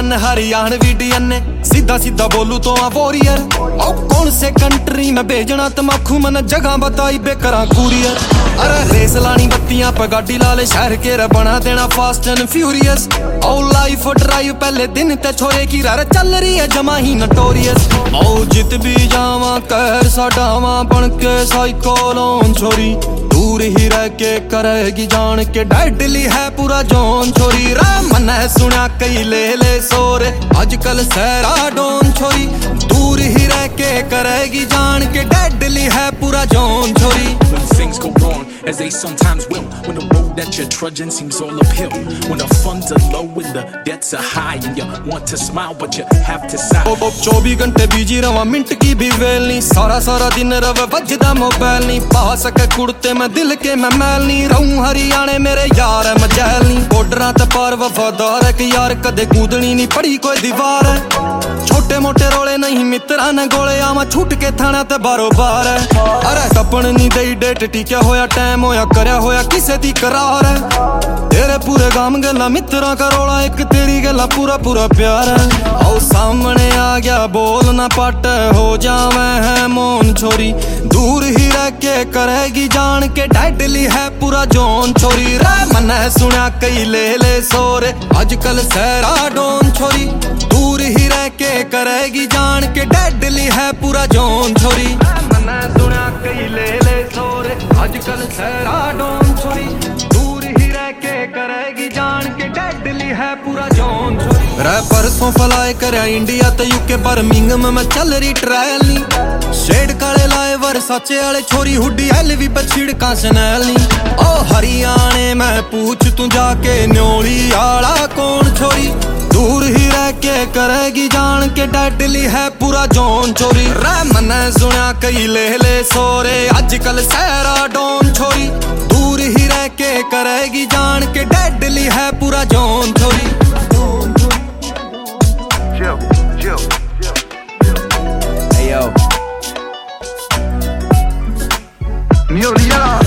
मन हरियाणवी डीएनए सीधा सीधा बोलू तो आ वॉरियर ओ कौन से कंट्री में भेजना तमाखू मन जगह बताई बेकरा कुरियर अरे रेस लानी बत्तियां पे गाड़ी लाले शहर के रे बना देना फास्ट एंड फ्यूरियस ओ लाइफ ड्राइव पहले दिन ते छोरे की रे चल रही है जमा ही नटोरियस ओ जित भी जावा कहर साडावा बन के साइकोलोन छोरी दूर ही रह के करेगी जान के डेडली है पूरा जोन छोरी रा मन सुना कई ले सोरे आजकल सहरा डोन छोरी दूर ही रह के करेगी जान के डेडली है पूरा जोन छोरी When things go wrong, as they sometimes will, when the road that you're trudging seems all uphill, when the funds are low and the debts are high and you want to smile but you have to sigh. 24 घंटे busy रवा minute की भी well नहीं सारा दिन रवे वजदा mobile नहीं पा सके कुड़ते मैं दिल के मैं मैल नहीं रहूं हरियाणे मेरे यार है मजैल नहीं बॉर्डरां ते पार वफादार है कि यार कदे कूदनी नहीं पड़ी कोई दीवार है छोटे मोटे रोले नहीं मित्रां ने गोले आवा छूट के थाना ते बारोबार है अरे टपन नहीं दई डेट टिक्या होया टाइम होया करया होया किसे दी करार है तेरे पूरे गाम गल्ला मित्रां का रोला एक तेरी गल्ला पूरा प्यार है आओ सामने आ गया बोल ना पट हो जावे है मौन छोरी दूर ही रह के करेगी जान के डेडली है पूरा जोन छोरी रे मन सुना कई ले सोरे आजकल सहरा डोन छोरी दूर ही रह के करेगी जान के डेडली है पूरा जोन छोरी मन सुना कई ले सोरे आजकल सहरा डोन छोरी दूर ही रह के करेगी जान के डेडली है पूरा जोन छोरी रे परसों फलाए करया इंडिया ते यूके बर्मिंघम में चल रही ट्रायल नी शेड काले लाए वर्साचे वाले छोरी हुडी एलवी पे छिड़का शनैल नी ओ हरियाणे में पूछ तू जाके न्योली आला कौन छोरी दूर ही रह के करेगी जान के डेडली है पूरा जोन छोरी रे मन सुना कई ले सोरे आजकल सहरा डोन छोरी दूर ही रह के करेगी जान के डेडली है पूरा जोन छोरी Hey yo, Muriel.